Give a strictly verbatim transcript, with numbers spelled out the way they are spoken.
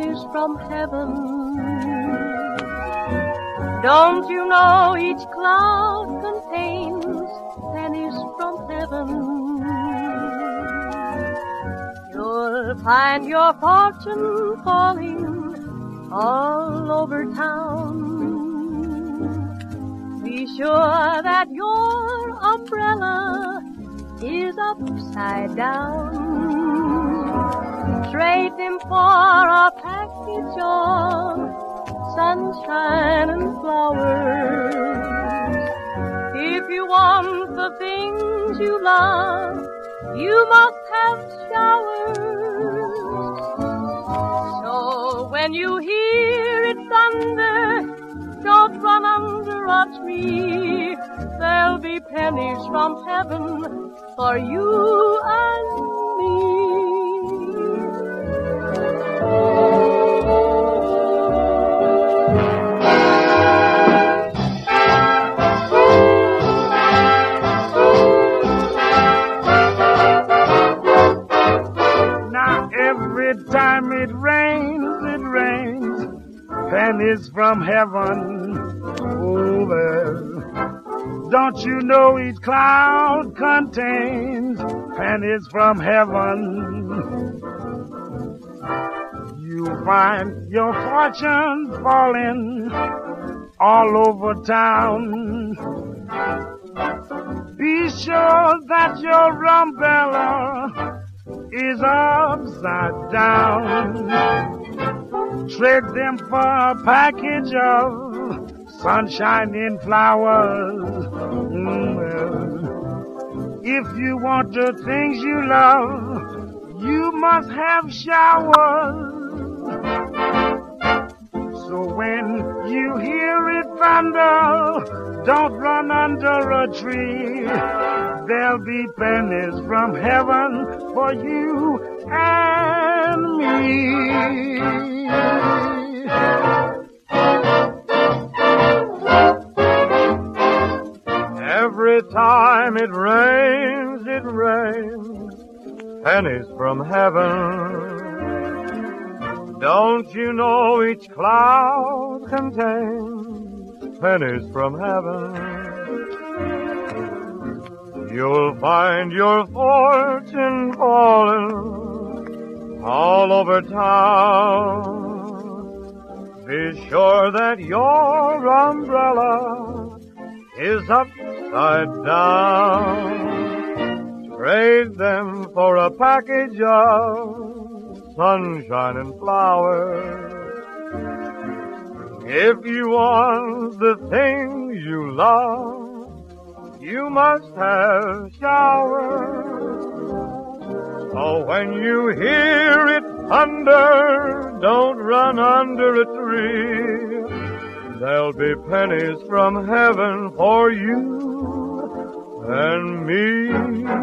pennies from heaven. Don't you know each cloud contains pennies from heaven? You'll find your fortune falling all over town. Be sure that your umbrella is upside down. Trade them for a package of sunshine and flowers. If you want the things you love, you must have showers. So when you hear it thunder, don't run under a tree. There'll be pennies from heaven for you and me. Now every time it rains, it rains pennies from heaven. Oh, well, don't you know each cloud contains pennies from heaven? You'll find your fortune falling all over town. Be sure that your umbrella is upside down. Trade them for a package of sunshine and flowers. Mm, well, if you want the things you love, you must have showers. So when you hear it thunder, don't run under a tree. There'll be pennies from heaven for you and me. Every time it rains, it rains pennies from heaven. Don't you know each cloud contains pennies from heaven? You'll find your fortune falling all over town. Be sure that your umbrella is upside down. Trade them for a package of sunshine and flowers. If you want the things you love, you must have showers. So when you hear it thunder, don't run under a tree. There'll be pennies from heaven for you and me.